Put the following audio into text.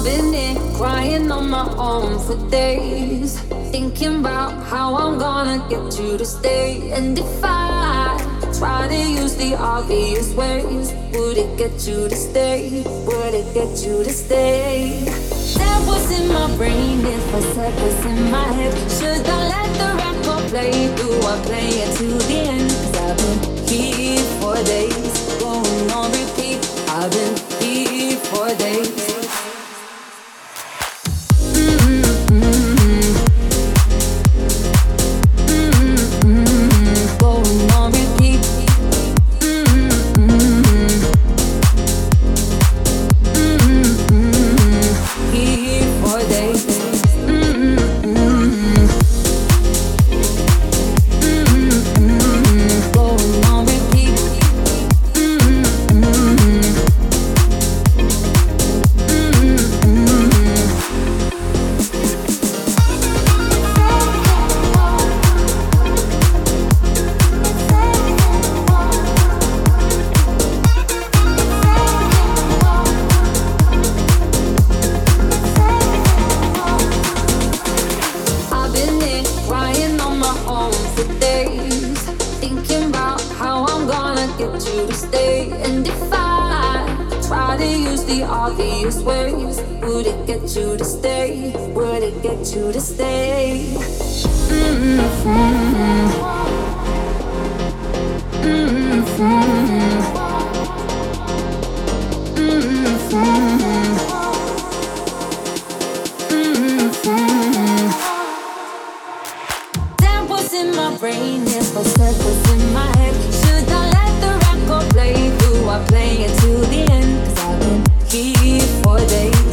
been here crying on my own for days, thinking about how I'm gonna get you to stay. And if I try to use the obvious ways, would it get you to stay? Would it get you to stay? That was in my brain, if I said what's in my head. Should I let the record play? Do I play it to the end? 'Cause I've been here for days, going on repeat. I've been here for days. Going on repeat. Here for days. Going on repeat. I've been here crying on my own for days, thinking about how I'm gonna get you to stay. And if I try to use the obvious ways, would it get you to stay? Would it get you to stay? That was in my brain, if I said what's in my head. Should I let the record play? Do I play it to the end? 'Cause I've been here for days.